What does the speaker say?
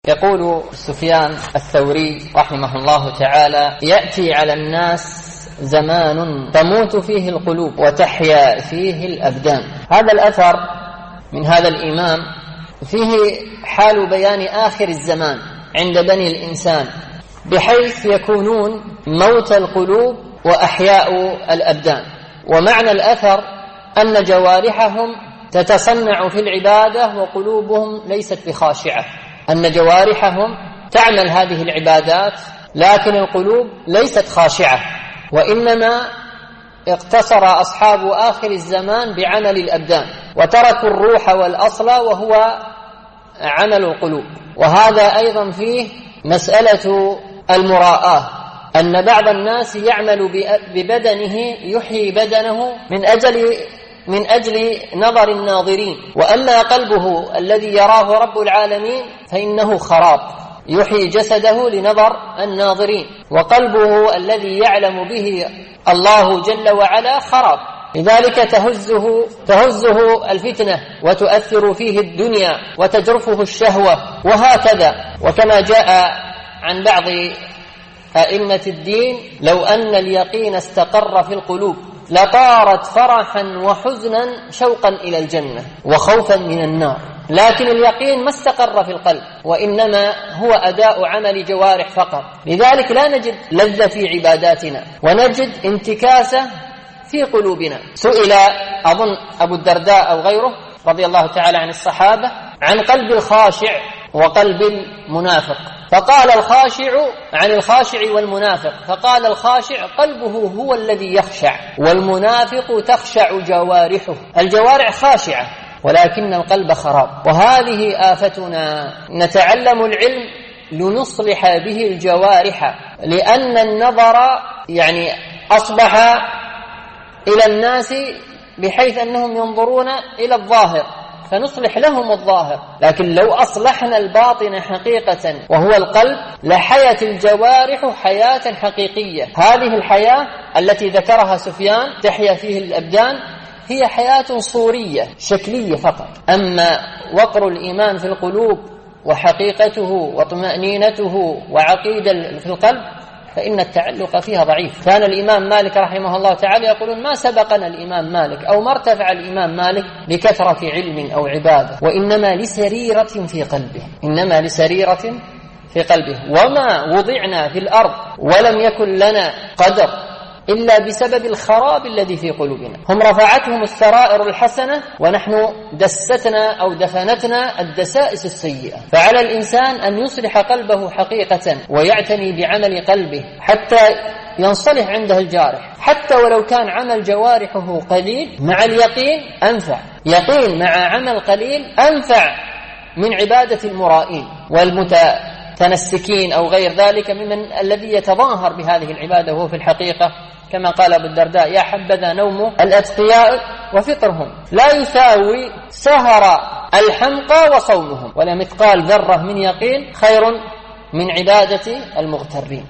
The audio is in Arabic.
يقول سفيان الثوري رحمه الله تعالى: يأتي على الناس زمان تموت فيه القلوب وتحيا فيه الأبدان. هذا الأثر من هذا الإمام فيه حال بيان آخر الزمان عند بني الإنسان، بحيث يكونون موت القلوب وأحياء الأبدان. ومعنى الأثر أن جوارحهم تتصنع في العبادة وقلوبهم ليست بخاشعة، أن جوارحهم تعمل هذه العبادات لكن القلوب ليست خاشعة، وإنما اقتصر أصحاب آخر الزمان بعمل الأبدان وتركوا الروح والأصل وهو عمل القلوب. وهذا أيضا فيه مسألة المراءة، أن بعض الناس يعمل ببدنه يحيي بدنه من أجل نظر الناظرين، وأما قلبه الذي يراه رب العالمين فإنه خراب، يحيي جسده لنظر الناظرين، وقلبه الذي يعلم به الله جل وعلا خراب، لذلك تهزه الفتنة وتؤثر فيه الدنيا وتجرفه الشهوة وهكذا. وكما جاء عن بعض أئمة الدين: لو أن اليقين استقر في القلوب لطارت فرحا وحزنا شوقا إلى الجنة وخوفا من النار. لكن اليقين ما استقر في القلب، وإنما هو أداء عمل جوارح فقط، لذلك لا نجد لذة في عباداتنا ونجد انتكاسة في قلوبنا. سئل أظن أبو الدرداء أو غيره رضي الله تعالى عن الصحابة عن قلب الخاشع وقلب المنافق، فقال الخاشع عن الخاشع والمنافق، فقال الخاشع قلبه هو الذي يخشع، والمنافق تخشع جوارحه. الجوارح خاشعة ولكن القلب خراب، وهذه آفتنا. نتعلم العلم لنصلح به الجوارح، لأن النظر أصبح إلى الناس بحيث أنهم ينظرون إلى الظاهر فنصلح لهم الظاهر، لكن لو أصلحنا الباطن حقيقة وهو القلب لحيت الجوارح حياة حقيقية. هذه الحياة التي ذكرها سفيان تحيا فيه الأبدان هي حياة صورية شكلية فقط، أما وقر الإيمان في القلوب وحقيقته وطمأنينته وعقيدة في القلب فإن التعلق فيها ضعيف. كان الإمام مالك رحمه الله تعالى يقولون: ما سبقنا الإمام مالك أو ما ارتفع الإمام مالك لكثرة علم أو عبادة، وإنما لسريرة في قلبه، إنما لسريرة في قلبه. وما وضعنا في الأرض ولم يكن لنا قدر إلا بسبب الخراب الذي في قلوبنا. هم رفعتهم السرائر الحسنة ونحن دستنا أو دفنتنا الدسائس السيئة. فعلى الإنسان أن يصلح قلبه حقيقة ويعتني بعمل قلبه حتى ينصلح عنده الجارح، حتى ولو كان عمل جوارحه قليل مع اليقين أنفع. يقين مع عمل قليل أنفع من عبادة المرائين والمتنسكين أو غير ذلك ممن الذي يتظاهر بهذه العبادة وهو في الحقيقة كما قال أبو الدرداء: يا حبذا نوم الأتقياء وفطرهم، لا يساوي سهر الحمقى وصومهم، ولا مثقال ذرة من يقين خير من عبادة المغترين.